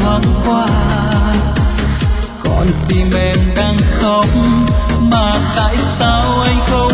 thoáng qua. Con tim em đang khóc mà tại sao anh không